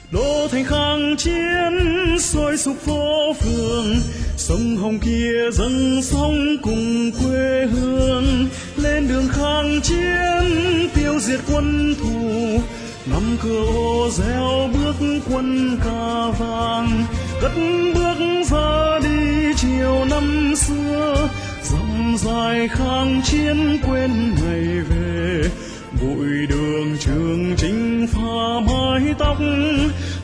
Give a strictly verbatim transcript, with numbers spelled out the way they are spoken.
đô thành kháng chiến sôi sục phố phường, sông Hồng kia dâng sóng cùng quê hương, lên đường kháng chiến tiêu diệt quân thù. Năm cửa ô reo bước quân ca vàng, cất bước ra đi chiều năm xưa, dặm dài kháng chiến quên ngày về. Bụi đường Trường Chinh pha mái tóc,